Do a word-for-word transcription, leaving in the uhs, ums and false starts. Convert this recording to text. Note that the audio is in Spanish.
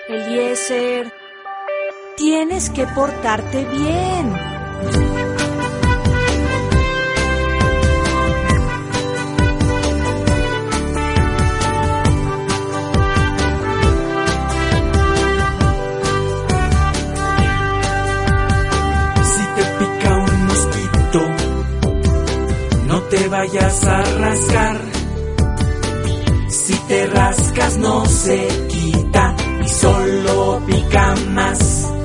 Eliezer, tienes que portarte bien. Si te pica un mosquito, no te vayas a rascar. Si te rascas no se quita y solo pica más.